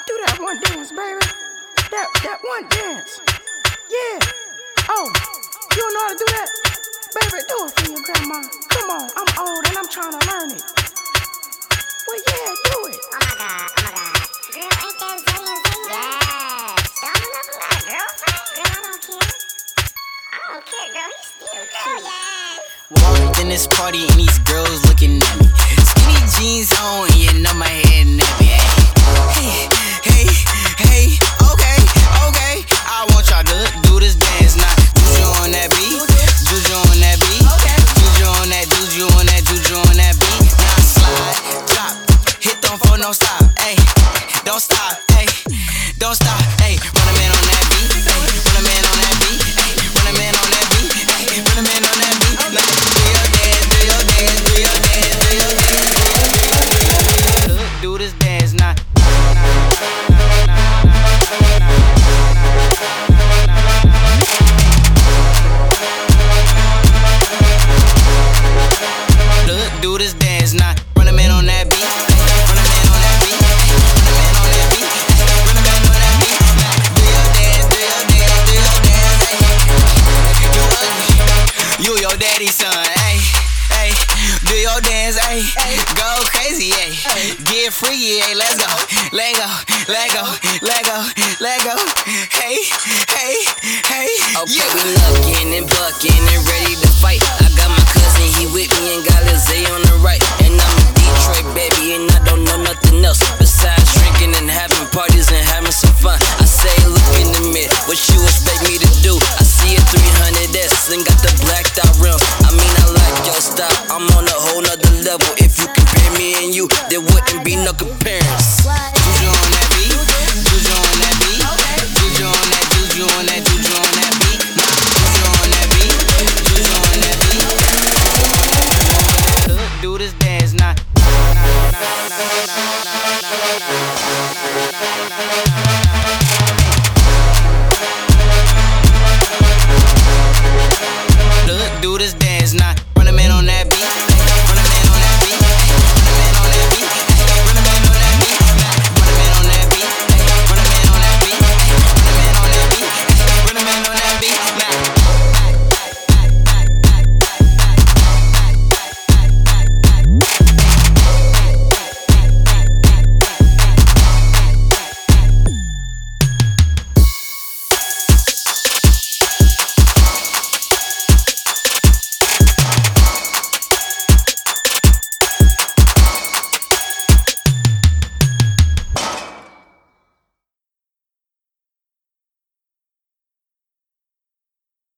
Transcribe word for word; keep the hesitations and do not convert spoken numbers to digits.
Do that one dance, baby. That that one dance. Yeah. Oh, you don't know how to do that? Baby, do it for your grandma. Come on, I'm old and I'm trying to learn it. Well, yeah, do it. Oh my god, oh my god. Girl, ain't that Zay and Zay? Yes. Don't never let a girlfriend. Girl, I don't care. I don't care, girl. He's still girl, yes. Walked in this party and these girls looking at me. Skinny jeans on, you know my head nappy. Hey, hey, hey, okay, okay. I want y'all to do this dance now. Juju on that beat, Juju on that beat, Juju on that, Juju on that, Juju on that beat. Now slide, drop, hit them for no stop, ayy. Don't stop, ayy, don't stop, ayy. Run a man on that beat, ayy. Run a man on that beat, ayy. Run a man on that beat, ayy. Run a man on that beat. Now do your dance, do your dance, do your dance, do your dance. Do this dance now. Do this dance now. Run a man on that beat. Run a man on that beat. Run a man on that beat. Run a man on that beat. Do your dance, do your dance, do your dance. You ugly. You your daddy's son, ayy, ayy. Do your dance, ayy. Go crazy, ayy. Get freaky, ayy. Let's go, let go, let go, let go, let go. Hey, hey, hey. Okay, we looking and bucking and ready to fight. I got my cousin, he with me and got Lil Zay on the right. And I'm a Detroit baby and I don't know nothing else.